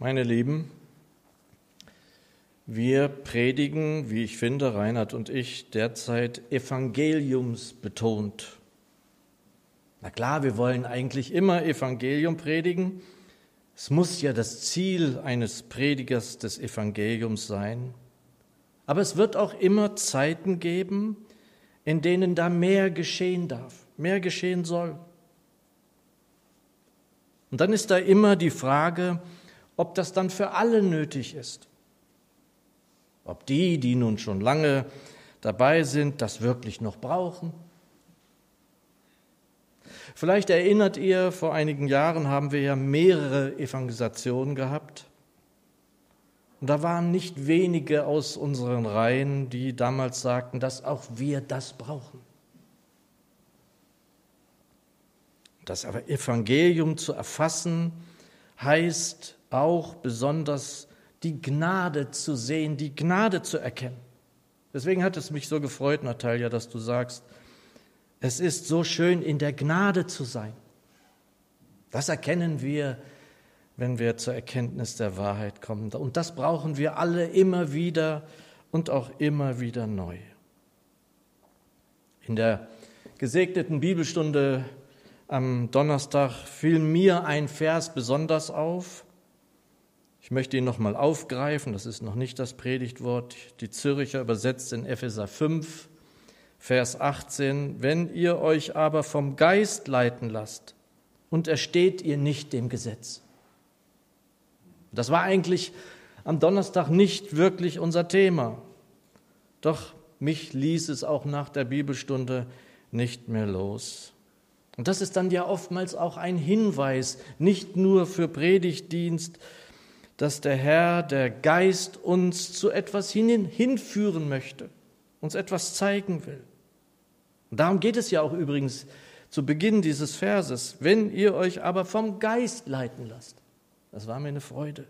Meine Lieben, wir predigen, wie ich finde, Reinhard und ich, derzeit evangeliumsbetont. Na klar, wir wollen eigentlich immer Evangelium predigen. Es muss ja das Ziel eines Predigers des Evangeliums sein. Aber es wird auch immer Zeiten geben, in denen da mehr geschehen darf, mehr geschehen soll. Und dann ist da immer die Frage, ob das dann für alle nötig ist. Ob die nun schon lange dabei sind, das wirklich noch brauchen. Vielleicht erinnert ihr, vor einigen Jahren haben wir ja mehrere Evangelisationen gehabt. Und da waren nicht wenige aus unseren Reihen, die damals sagten, dass auch wir das brauchen. Das Evangelium zu erfassen, heißt auch besonders die Gnade zu sehen, die Gnade zu erkennen. Deswegen hat es mich so gefreut, Natalia, dass du sagst, es ist so schön, in der Gnade zu sein. Das erkennen wir, wenn wir zur Erkenntnis der Wahrheit kommen. Und das brauchen wir alle immer wieder und auch immer wieder neu. In der gesegneten Bibelstunde am Donnerstag fiel mir ein Vers besonders auf. Ich möchte ihn nochmal aufgreifen, das ist noch nicht das Predigtwort. Die Zürcher übersetzt in Epheser 5, Vers 18. Wenn ihr euch aber vom Geist leiten lasst, untersteht ihr nicht dem Gesetz. Das war eigentlich am Donnerstag nicht wirklich unser Thema. Doch mich ließ es auch nach der Bibelstunde nicht mehr los. Und das ist dann ja oftmals auch ein Hinweis, nicht nur für Predigtdienst, dass der Herr, der Geist uns zu etwas hinführen möchte, uns etwas zeigen will. Und darum geht es ja auch übrigens zu Beginn dieses Verses. Wenn ihr euch aber vom Geist leiten lasst. Das war mir eine Freude.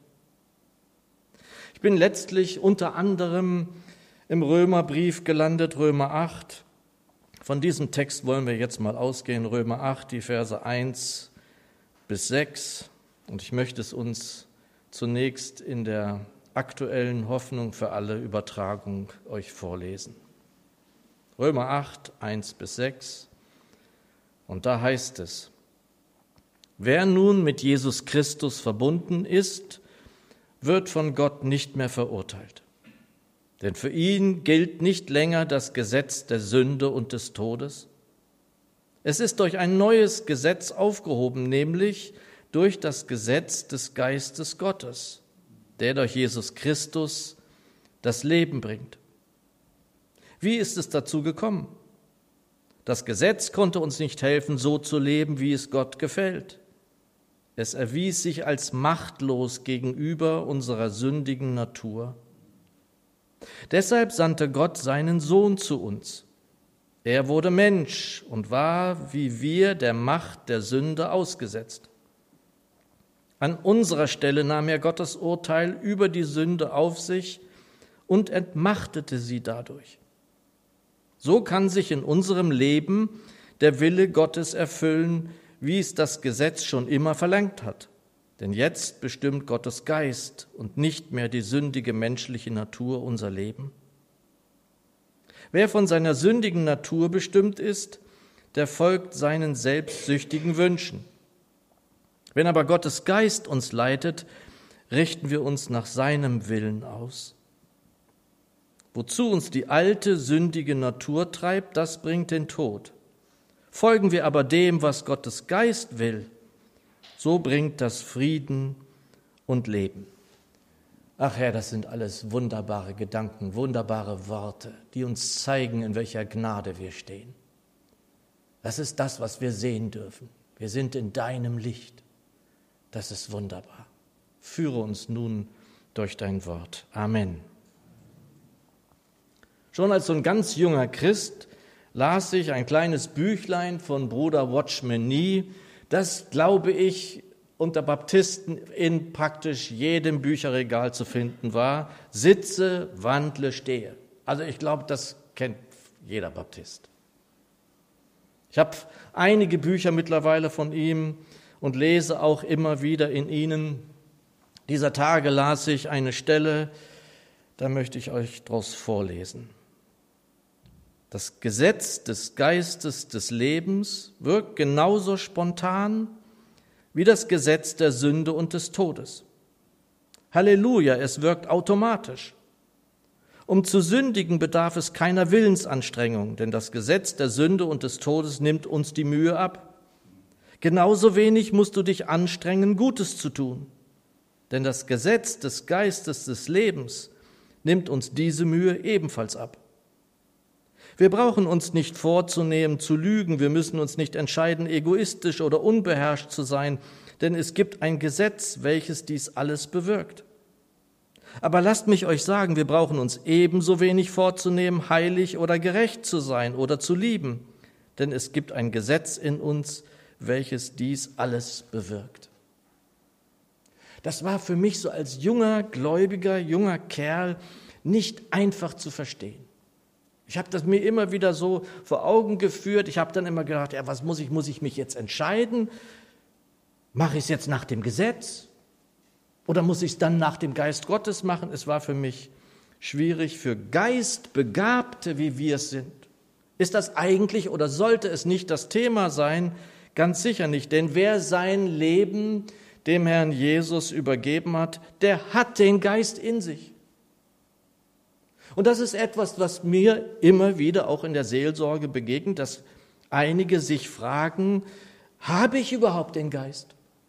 Ich bin letztlich unter anderem im Römerbrief gelandet, Römer 8. Von diesem Text wollen wir jetzt mal ausgehen, Römer 8, die Verse 1 bis 6. Und ich möchte es uns zunächst in der aktuellen Hoffnung für alle Übertragung euch vorlesen. Römer 8, 1 bis 6. Und da heißt es: Wer nun mit Jesus Christus verbunden ist, wird von Gott nicht mehr verurteilt. Denn für ihn gilt nicht länger das Gesetz der Sünde und des Todes. Es ist durch ein neues Gesetz aufgehoben, nämlich durch das Gesetz des Geistes Gottes, der durch Jesus Christus das Leben bringt. Wie ist es dazu gekommen? Das Gesetz konnte uns nicht helfen, so zu leben, wie es Gott gefällt. Es erwies sich als machtlos gegenüber unserer sündigen Natur. Deshalb sandte Gott seinen Sohn zu uns. Er wurde Mensch und war, wie wir, der Macht der Sünde ausgesetzt. An unserer Stelle nahm er Gottes Urteil über die Sünde auf sich und entmachtete sie dadurch. So kann sich in unserem Leben der Wille Gottes erfüllen, wie es das Gesetz schon immer verlangt hat. Denn jetzt bestimmt Gottes Geist und nicht mehr die sündige menschliche Natur unser Leben. Wer von seiner sündigen Natur bestimmt ist, der folgt seinen selbstsüchtigen Wünschen. Wenn aber Gottes Geist uns leitet, richten wir uns nach seinem Willen aus. Wozu uns die alte, sündige Natur treibt, das bringt den Tod. Folgen wir aber dem, was Gottes Geist will, so bringt das Frieden und Leben. Ach Herr, das sind alles wunderbare Gedanken, wunderbare Worte, die uns zeigen, in welcher Gnade wir stehen. Das ist das, was wir sehen dürfen. Wir sind in deinem Licht. Das ist wunderbar. Führe uns nun durch dein Wort. Amen. Schon als so ein ganz junger Christ las ich ein kleines Büchlein von Bruder Watchman Nee, das, glaube ich, unter Baptisten in praktisch jedem Bücherregal zu finden war. Sitze, wandle, stehe. Also ich glaube, das kennt jeder Baptist. Ich habe einige Bücher mittlerweile von ihm und lese auch immer wieder in ihnen Dieser Tage las ich eine Stelle, da möchte ich euch daraus vorlesen. Das Gesetz des Geistes des Lebens wirkt genauso spontan wie das Gesetz der Sünde und des Todes. Halleluja, es wirkt automatisch. Um zu sündigen bedarf es keiner Willensanstrengung, denn das Gesetz der Sünde und des Todes nimmt uns die Mühe ab. Genauso wenig musst du dich anstrengen, Gutes zu tun, denn das Gesetz des Geistes des Lebens nimmt uns diese Mühe ebenfalls ab. Wir brauchen uns nicht vorzunehmen, zu lügen, wir müssen uns nicht entscheiden, egoistisch oder unbeherrscht zu sein, denn es gibt ein Gesetz, welches dies alles bewirkt. Aber lasst mich euch sagen, wir brauchen uns ebenso wenig vorzunehmen, heilig oder gerecht zu sein oder zu lieben, denn es gibt ein Gesetz in uns, welches dies alles bewirkt. Das war für mich so als junger Gläubiger, junger Kerl nicht einfach zu verstehen. Ich habe das mir immer wieder so vor Augen geführt. Ich habe dann immer gedacht, ja, was muss ich mich jetzt entscheiden? Mache ich es jetzt nach dem Gesetz? Oder muss ich es dann nach dem Geist Gottes machen? Es war für mich schwierig. Für Geistbegabte, wie wir es sind, ist das eigentlich oder sollte es nicht das Thema sein? Ganz sicher nicht, denn wer sein Leben dem Herrn Jesus übergeben hat, der hat den Geist in sich. Und das ist etwas, was mir immer wieder auch in der Seelsorge begegnet, dass einige sich fragen, habe ich überhaupt den Geist?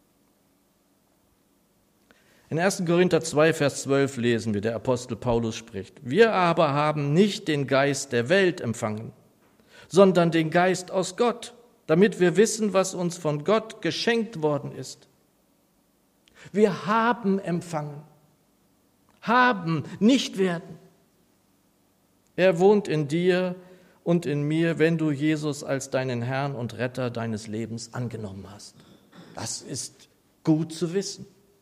In 1. Korinther 2, Vers 12 lesen wir, der Apostel Paulus spricht, wir aber haben nicht den Geist der Welt empfangen, sondern den Geist aus Gott, damit wir wissen, was uns von Gott geschenkt worden ist. Wir haben empfangen, haben, nicht werden. Er wohnt in dir und in mir, wenn du Jesus als deinen Herrn und Retter deines Lebens angenommen hast. Das ist gut zu wissen.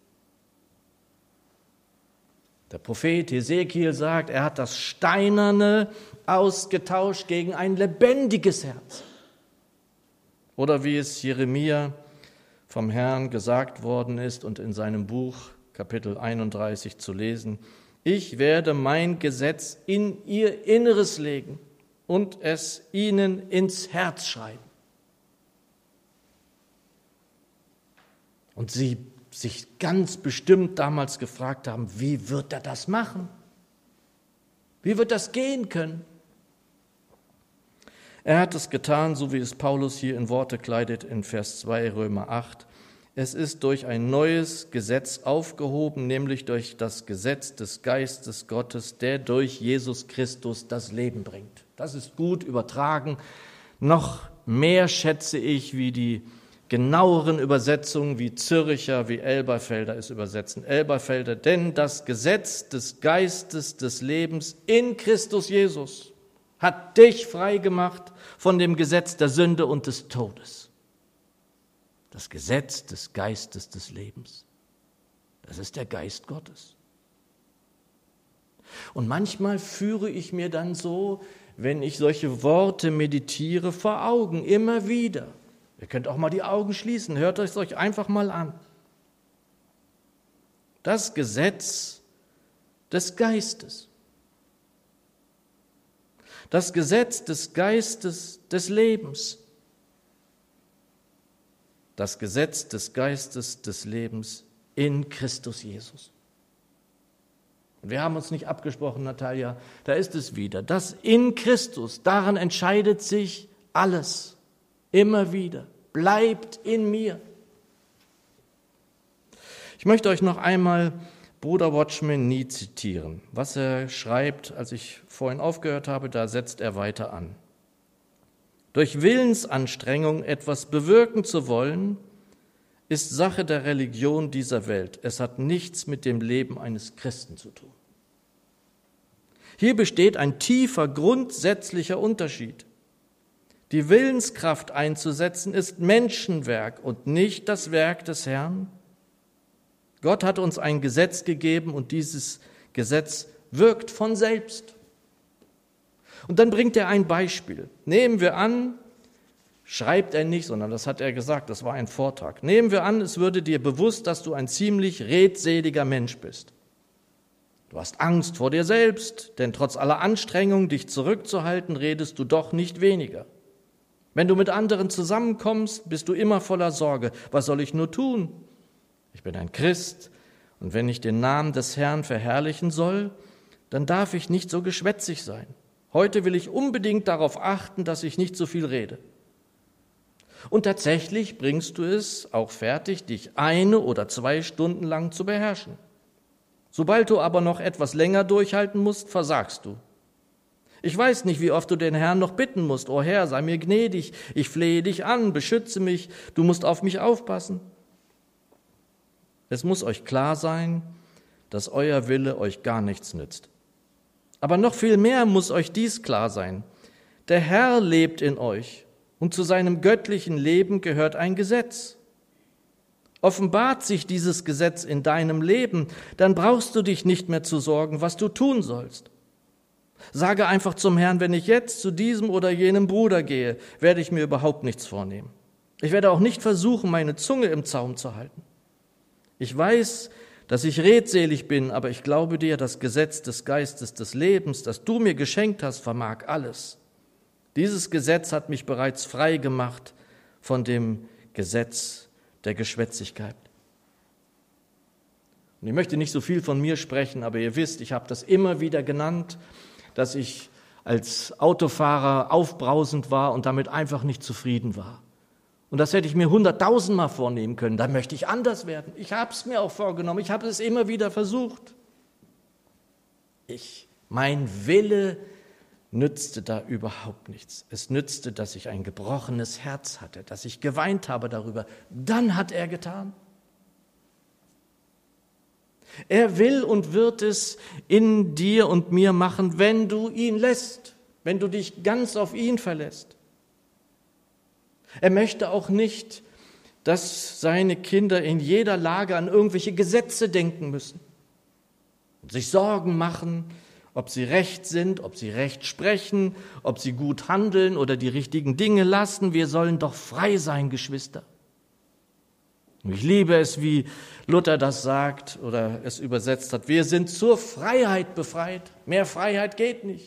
Der Prophet Hesekiel sagt, er hat das Steinerne ausgetauscht gegen ein lebendiges Herz. Oder wie es Jeremia vom Herrn gesagt worden ist und in seinem Buch Kapitel 31 zu lesen, ich werde mein Gesetz in ihr Inneres legen und es ihnen ins Herz schreiben. Und sie sich ganz bestimmt damals gefragt haben, wie wird er das machen? Wie wird das gehen können? Er hat es getan, so wie es Paulus hier in Worte kleidet in Vers 2 Römer 8. Es ist durch ein neues Gesetz aufgehoben, nämlich durch das Gesetz des Geistes Gottes, der durch Jesus Christus das Leben bringt. Das ist gut übertragen. Noch mehr schätze ich, wie die genaueren Übersetzungen, wie Zürcher, wie Elberfelder es übersetzen. Elberfelder, denn das Gesetz des Geistes des Lebens in Christus Jesus hat dich frei gemacht von dem Gesetz der Sünde und des Todes. Das Gesetz des Geistes des Lebens. Das ist der Geist Gottes. Und manchmal führe ich mir dann so, wenn ich solche Worte meditiere, vor Augen, immer wieder. Ihr könnt auch mal die Augen schließen, hört es euch einfach mal an. Das Gesetz des Geistes. Das Gesetz des Geistes des Lebens. Das Gesetz des Geistes des Lebens in Christus Jesus. Wir haben uns nicht abgesprochen, Natalia, da ist es wieder. Das in Christus, daran entscheidet sich alles, immer wieder. Bleibt in mir. Ich möchte euch noch einmal Bruder Watchman Nee zitieren. Was er schreibt, als ich vorhin aufgehört habe, da setzt er weiter an. Durch Willensanstrengung etwas bewirken zu wollen, ist Sache der Religion dieser Welt. Es hat nichts mit dem Leben eines Christen zu tun. Hier besteht ein tiefer, grundsätzlicher Unterschied. Die Willenskraft einzusetzen ist Menschenwerk und nicht das Werk des Herrn. Gott hat uns ein Gesetz gegeben und dieses Gesetz wirkt von selbst. Und dann bringt er ein Beispiel. Nehmen wir an, schreibt er nicht, sondern das hat er gesagt, das war ein Vortrag. Nehmen wir an, es würde dir bewusst, dass du ein ziemlich redseliger Mensch bist. Du hast Angst vor dir selbst, denn trotz aller Anstrengung, dich zurückzuhalten, redest du doch nicht weniger. Wenn du mit anderen zusammenkommst, bist du immer voller Sorge. Was soll ich nur tun? Ich bin ein Christ, und wenn ich den Namen des Herrn verherrlichen soll, dann darf ich nicht so geschwätzig sein. Heute will ich unbedingt darauf achten, dass ich nicht so viel rede. Und tatsächlich bringst du es auch fertig, dich 1 oder 2 Stunden lang zu beherrschen. Sobald du aber noch etwas länger durchhalten musst, versagst du. Ich weiß nicht, wie oft du den Herrn noch bitten musst. O Herr, sei mir gnädig, ich flehe dich an, beschütze mich, du musst auf mich aufpassen. Es muss euch klar sein, dass euer Wille euch gar nichts nützt. Aber noch viel mehr muss euch dies klar sein. Der Herr lebt in euch und zu seinem göttlichen Leben gehört ein Gesetz. Offenbart sich dieses Gesetz in deinem Leben, dann brauchst du dich nicht mehr zu sorgen, was du tun sollst. Sage einfach zum Herrn, wenn ich jetzt zu diesem oder jenem Bruder gehe, werde ich mir überhaupt nichts vornehmen. Ich werde auch nicht versuchen, meine Zunge im Zaum zu halten. Ich weiß, dass ich redselig bin, aber ich glaube dir, das Gesetz des Geistes des Lebens, das du mir geschenkt hast, vermag alles. Dieses Gesetz hat mich bereits frei gemacht von dem Gesetz der Geschwätzigkeit. Und ich möchte nicht so viel von mir sprechen, aber ihr wisst, ich habe das immer wieder genannt, dass ich als Autofahrer aufbrausend war und damit einfach nicht zufrieden war. Und das hätte ich mir 100.000-mal vornehmen können. Da möchte ich anders werden. Ich habe es mir auch vorgenommen. Ich habe es immer wieder versucht. Mein Wille nützte da überhaupt nichts. Es nützte, dass ich ein gebrochenes Herz hatte, dass ich geweint habe darüber. Dann hat er getan. Er will und wird es in dir und mir machen, wenn du ihn lässt, wenn du dich ganz auf ihn verlässt. Er möchte auch nicht, dass seine Kinder in jeder Lage an irgendwelche Gesetze denken müssen und sich Sorgen machen, ob sie recht sind, ob sie recht sprechen, ob sie gut handeln oder die richtigen Dinge lassen. Wir sollen doch frei sein, Geschwister. Und ich liebe es, wie Luther das sagt oder es übersetzt hat. Wir sind zur Freiheit befreit. Mehr Freiheit geht nicht.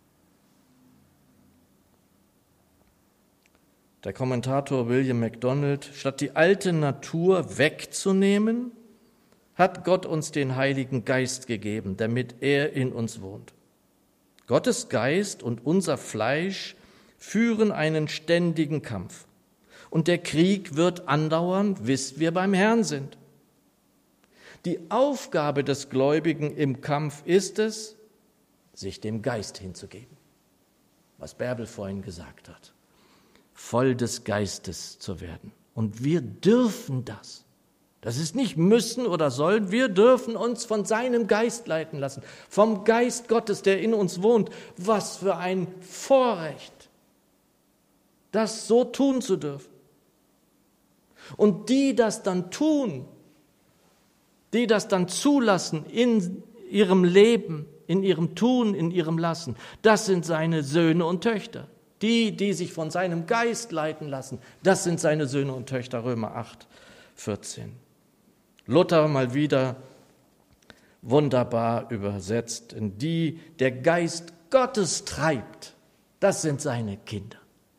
Der Kommentator William MacDonald: Statt die alte Natur wegzunehmen, hat Gott uns den Heiligen Geist gegeben, damit er in uns wohnt. Gottes Geist und unser Fleisch führen einen ständigen Kampf. Und der Krieg wird andauern, bis wir beim Herrn sind. Die Aufgabe des Gläubigen im Kampf ist es, sich dem Geist hinzugeben, was Bärbel vorhin gesagt hat, voll des Geistes zu werden. Und wir dürfen das. Das ist nicht müssen oder sollen, wir dürfen uns von seinem Geist leiten lassen, vom Geist Gottes, der in uns wohnt. Was für ein Vorrecht, das so tun zu dürfen. Und die das dann tun, die das dann zulassen in ihrem Leben, in ihrem Tun, in ihrem Lassen, das sind seine Söhne und Töchter. Die, die sich von seinem Geist leiten lassen, das sind seine Söhne und Töchter, Römer 8, 14. Luther mal wieder wunderbar übersetzt, in die der Geist Gottes treibt, das sind seine Kinder.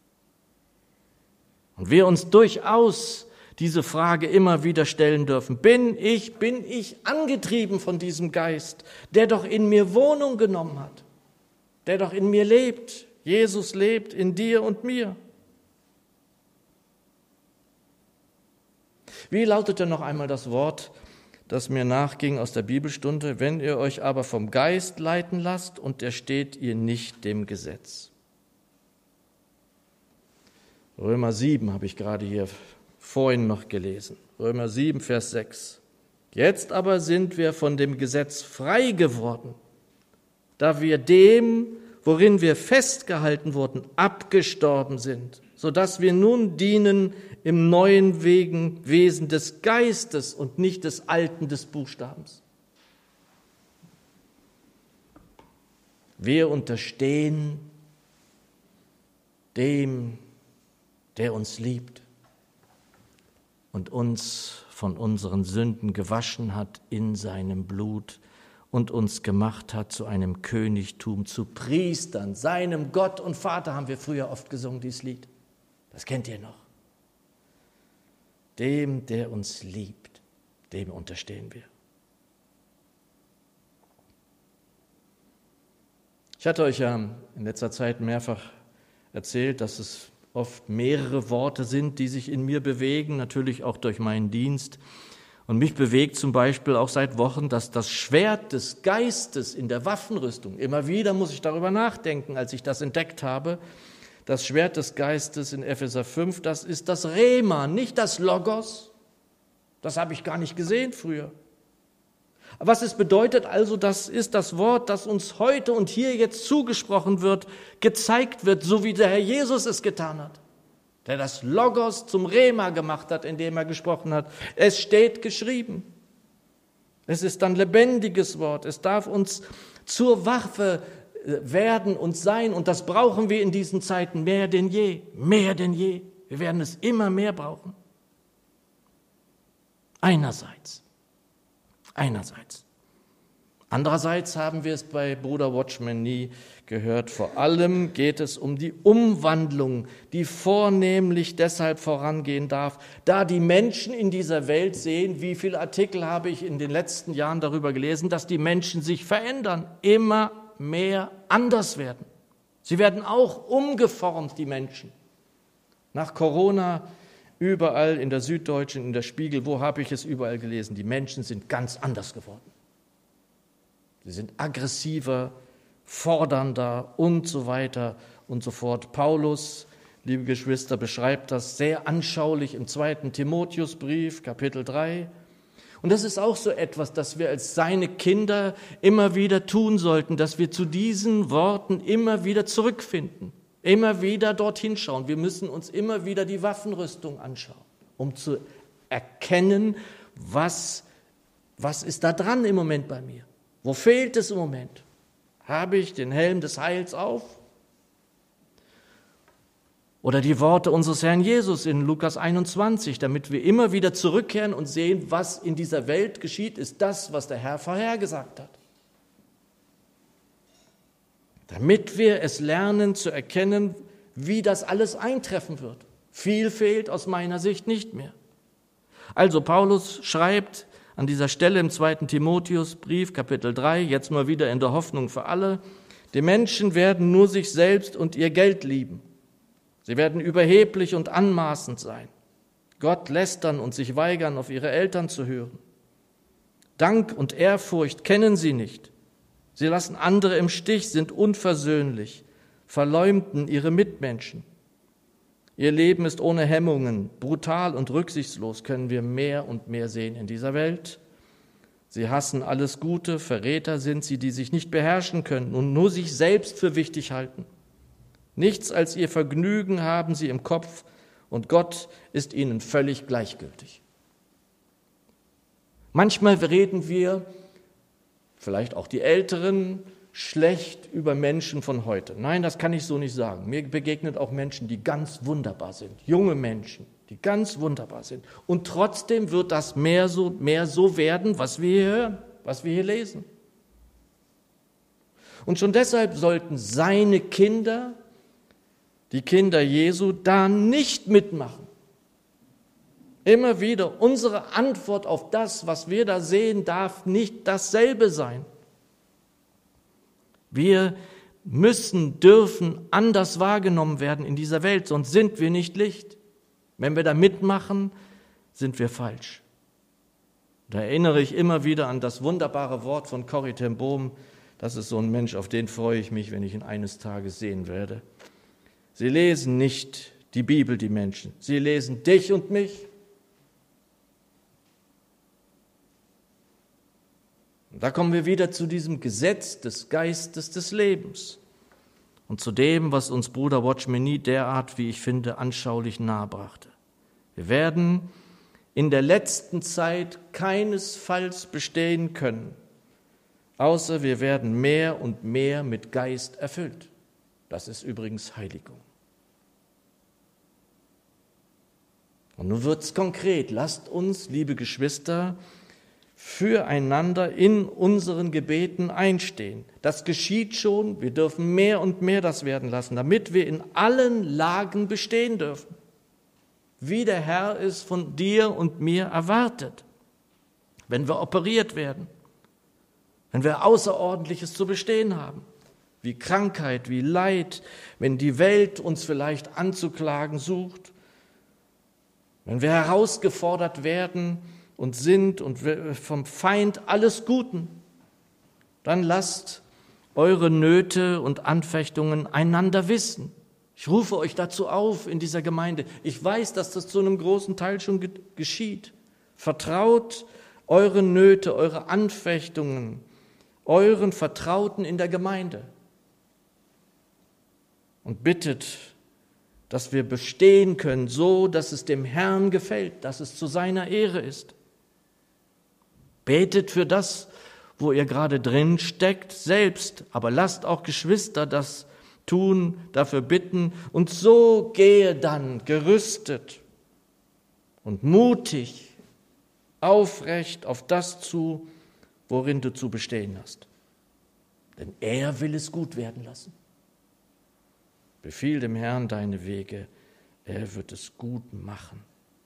Und wir uns durchaus diese Frage immer wieder stellen dürfen: Bin ich angetrieben von diesem Geist, der doch in mir Wohnung genommen hat, der doch in mir lebt? Jesus lebt in dir und mir. Wie lautete noch einmal das Wort, das mir nachging aus der Bibelstunde? Wenn ihr euch aber vom Geist leiten lasst, untersteht ihr nicht dem Gesetz. Römer 7 habe ich gerade hier vorhin noch gelesen. Römer 7, Vers 6. Jetzt aber sind wir von dem Gesetz frei geworden, da wir dem, worin wir festgehalten wurden, abgestorben sind, sodass wir nun dienen im neuen Wesen des Geistes und nicht des alten des Buchstabens. Wir unterstehen dem der uns liebt und uns von unseren Sünden gewaschen hat in seinem Blut und uns gemacht hat zu einem Königtum, zu Priestern, seinem Gott und Vater, haben wir früher oft gesungen, dieses Lied. Das kennt ihr noch. Dem, der uns liebt, dem unterstehen wir. Ich hatte euch ja in letzter Zeit mehrfach erzählt, dass es oft mehrere Worte sind, die sich in mir bewegen, natürlich auch durch meinen Dienst. Und mich bewegt zum Beispiel auch seit Wochen, dass das Schwert des Geistes in der Waffenrüstung, immer wieder muss ich darüber nachdenken, als ich das entdeckt habe, das Schwert des Geistes in Epheser 5, das ist das Rema, nicht das Logos. Das habe ich gar nicht gesehen früher. Was es bedeutet also, das ist das Wort, das uns heute und hier jetzt zugesprochen wird, gezeigt wird, so wie der Herr Jesus es getan hat, der das Logos zum Rema gemacht hat, indem er gesprochen hat. Es steht geschrieben. Es ist ein lebendiges Wort. Es darf uns zur Waffe werden und sein. Und das brauchen wir in diesen Zeiten mehr denn je. Mehr denn je. Wir werden es immer mehr brauchen. Einerseits. Andererseits haben wir es bei Bruder Watchman nie gehört. Vor allem geht es um die Umwandlung, die vornehmlich deshalb vorangehen darf, da die Menschen in dieser Welt sehen, wie viele Artikel habe ich in den letzten Jahren darüber gelesen, dass die Menschen sich verändern, immer mehr anders werden. Sie werden auch umgeformt, die Menschen. Nach Corona überall in der Süddeutschen, in der Spiegel, wo habe ich es überall gelesen? Die Menschen sind ganz anders geworden. Sie sind aggressiver, fordernder und so weiter und so fort. Paulus, liebe Geschwister, beschreibt das sehr anschaulich im 2. Timotheusbrief, Kapitel 3. Und das ist auch so etwas, das wir als seine Kinder immer wieder tun sollten, dass wir zu diesen Worten immer wieder zurückfinden, immer wieder dorthin schauen. Wir müssen uns immer wieder die Waffenrüstung anschauen, um zu erkennen, was ist da dran im Moment bei mir? Wo fehlt es im Moment? Habe ich den Helm des Heils auf? Oder die Worte unseres Herrn Jesus in Lukas 21, damit wir immer wieder zurückkehren und sehen, was in dieser Welt geschieht, ist das, was der Herr vorhergesagt hat. Damit wir es lernen zu erkennen, wie das alles eintreffen wird. Viel fehlt aus meiner Sicht nicht mehr. Also Paulus schreibt an dieser Stelle im 2. Timotheusbrief, Kapitel 3, jetzt mal wieder in der Hoffnung für alle, die Menschen werden nur sich selbst und ihr Geld lieben. Sie werden überheblich und anmaßend sein, Gott lästern und sich weigern, auf ihre Eltern zu hören. Dank und Ehrfurcht kennen sie nicht. Sie lassen andere im Stich, sind unversöhnlich, verleumden ihre Mitmenschen. Ihr Leben ist ohne Hemmungen, brutal und rücksichtslos, können wir mehr und mehr sehen in dieser Welt. Sie hassen alles Gute, Verräter sind sie, die sich nicht beherrschen können und nur sich selbst für wichtig halten. Nichts als ihr Vergnügen haben sie im Kopf und Gott ist ihnen völlig gleichgültig. Manchmal reden wir, vielleicht auch die Älteren, schlecht über Menschen von heute. Nein, das kann ich so nicht sagen. Mir begegnen auch Menschen, die ganz wunderbar sind, junge Menschen, die ganz wunderbar sind. Und trotzdem wird das mehr so werden, was wir hier hören, was wir hier lesen. Und schon deshalb sollten seine Kinder, die Kinder Jesu, da nicht mitmachen. Immer wieder, unsere Antwort auf das, was wir da sehen, darf nicht dasselbe sein. Wir dürfen anders wahrgenommen werden in dieser Welt, sonst sind wir nicht Licht. Wenn wir da mitmachen, sind wir falsch. Da erinnere ich immer wieder an das wunderbare Wort von Corrie ten Boom. Das ist so ein Mensch, auf den freue ich mich, wenn ich ihn eines Tages sehen werde. Sie lesen nicht die Bibel, die Menschen. Sie lesen dich und mich. Und da kommen wir wieder zu diesem Gesetz des Geistes des Lebens und zu dem, was uns Bruder Watchman nie derart, wie ich finde, anschaulich nahebrachte. Wir werden in der letzten Zeit keinesfalls bestehen können, außer wir werden mehr und mehr mit Geist erfüllt. Das ist übrigens Heiligung. Und nun wird es konkret. Lasst uns, liebe Geschwister, füreinander in unseren Gebeten einstehen. Das geschieht schon. Wir dürfen mehr und mehr das werden lassen, damit wir in allen Lagen bestehen dürfen, wie der Herr es von dir und mir erwartet. Wenn wir operiert werden, wenn wir Außerordentliches zu bestehen haben, wie Krankheit, wie Leid, wenn die Welt uns vielleicht anzuklagen sucht, wenn wir herausgefordert werden und sind und vom Feind alles Guten, dann lasst eure Nöte und Anfechtungen einander wissen. Ich rufe euch dazu auf in dieser Gemeinde. Ich weiß, dass das zu einem großen Teil schon geschieht. Vertraut eure Nöte, eure Anfechtungen, euren Vertrauten in der Gemeinde und bittet, dass wir bestehen können, so dass es dem Herrn gefällt, dass es zu seiner Ehre ist. Betet für das, wo ihr gerade drin steckt, selbst, aber lasst auch Geschwister das tun, dafür bitten, und so gehe dann gerüstet und mutig, aufrecht auf das zu, worin du zu bestehen hast. Denn er will es gut werden lassen. Befiehl dem Herrn deine Wege, er wird es gut machen.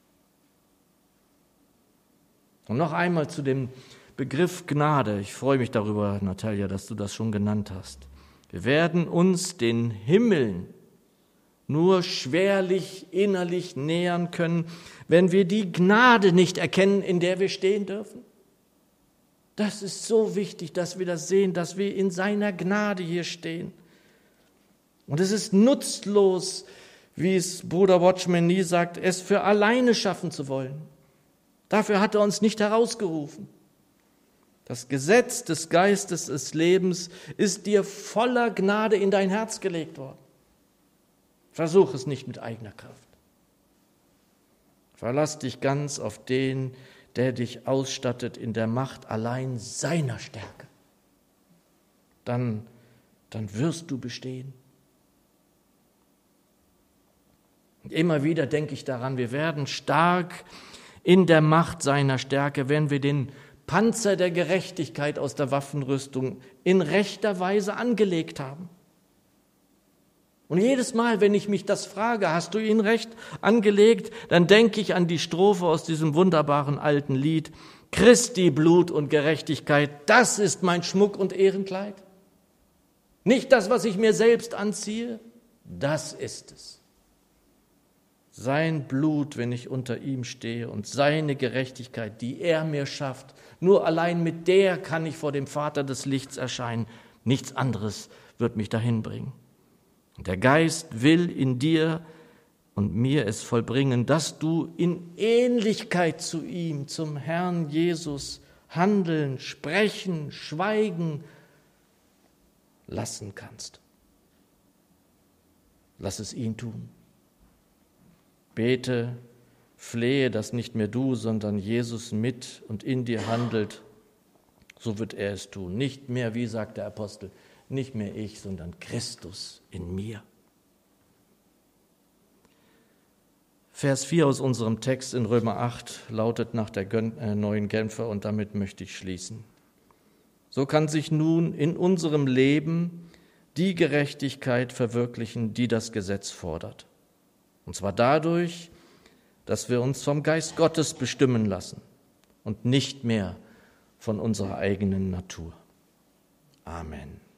Und noch einmal zu dem Begriff Gnade. Ich freue mich darüber, Natalia, dass du das schon genannt hast. Wir werden uns den Himmeln nur schwerlich innerlich nähern können, wenn wir die Gnade nicht erkennen, in der wir stehen dürfen. Das ist so wichtig, dass wir das sehen, dass wir in seiner Gnade hier stehen. Und es ist nutzlos, wie es Bruder Watchman nie sagt, es für alleine schaffen zu wollen. Dafür hat er uns nicht herausgerufen. Das Gesetz des Geistes des Lebens ist dir voller Gnade in dein Herz gelegt worden. Versuch es nicht mit eigener Kraft. Verlass dich ganz auf den, der dich ausstattet in der Macht allein seiner Stärke. Dann wirst du bestehen. Und immer wieder denke ich daran, wir werden stark in der Macht seiner Stärke, wenn wir den Panzer der Gerechtigkeit aus der Waffenrüstung in rechter Weise angelegt haben. Und jedes Mal, wenn ich mich das frage, hast du ihn recht angelegt, dann denke ich an die Strophe aus diesem wunderbaren alten Lied, Christi Blut und Gerechtigkeit, das ist mein Schmuck und Ehrenkleid. Nicht das, was ich mir selbst anziehe, das ist es. Sein Blut, wenn ich unter ihm stehe, und seine Gerechtigkeit, die er mir schafft, nur allein mit der kann ich vor dem Vater des Lichts erscheinen. Nichts anderes wird mich dahin bringen. Und der Geist will in dir und mir es vollbringen, dass du in Ähnlichkeit zu ihm, zum Herrn Jesus, handeln, sprechen, schweigen lassen kannst. Lass es ihn tun. Bete, flehe, dass nicht mehr du, sondern Jesus mit und in dir handelt. So wird er es tun. Nicht mehr, wie sagt der Apostel, nicht mehr ich, sondern Christus in mir. Vers 4 aus unserem Text in Römer 8 lautet nach der neuen Genfer, und damit möchte ich schließen. So kann sich nun in unserem Leben die Gerechtigkeit verwirklichen, die das Gesetz fordert. Und zwar dadurch, dass wir uns vom Geist Gottes bestimmen lassen und nicht mehr von unserer eigenen Natur. Amen.